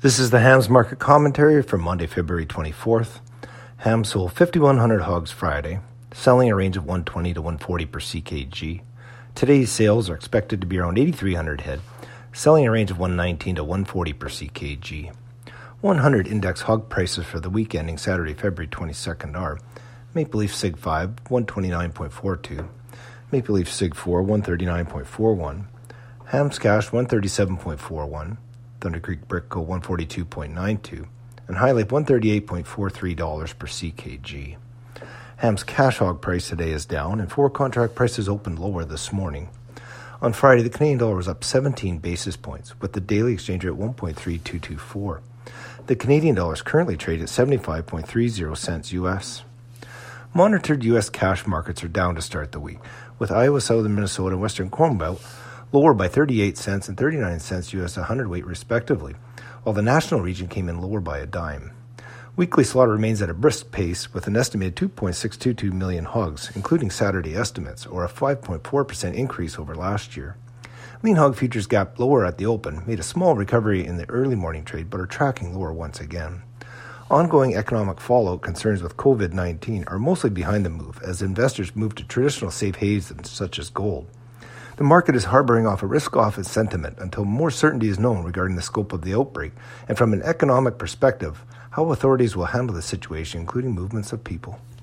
This is the Hams Market Commentary for Monday, February 24th. Hams sold 5,100 hogs Friday, selling a range of 120 to 140 per CKG. Today's sales are expected to be around 8,300 head, selling a range of 119 to 140 per CKG. 100 index hog prices for the week ending Saturday, February 22nd are Maple Leaf Sig 5, 129.42, Maple Leaf Sig 4, 139.41, Hams Cash, 137.41, Thunder Creek Brickco, 142.92, and High Life, $138.43 per CKG. Ham's cash hog price today is down, and forward contract prices opened lower this morning. On Friday, the Canadian dollar was up 17 basis points, with the daily exchange rate at 1.3224. The Canadian dollar is currently traded at 75.30 cents U.S. Monitored U.S. cash markets are down to start the week, with Iowa, Southern Minnesota, and Western Corn Belt lower by 38 cents and 39 cents U.S. a hundredweight respectively, while the national region came in lower by a dime. Weekly slaughter remains at a brisk pace with an estimated 2.622 million hogs, including Saturday estimates, or a 5.4% increase over last year. Lean hog futures gapped lower at the open, made a small recovery in the early morning trade, but are tracking lower once again. Ongoing economic fallout concerns with COVID-19 are mostly behind the move as investors move to traditional safe havens such as gold. The market is harboring off a risk-off sentiment until more certainty is known regarding the scope of the outbreak and from an economic perspective, how authorities will handle the situation, including movements of people.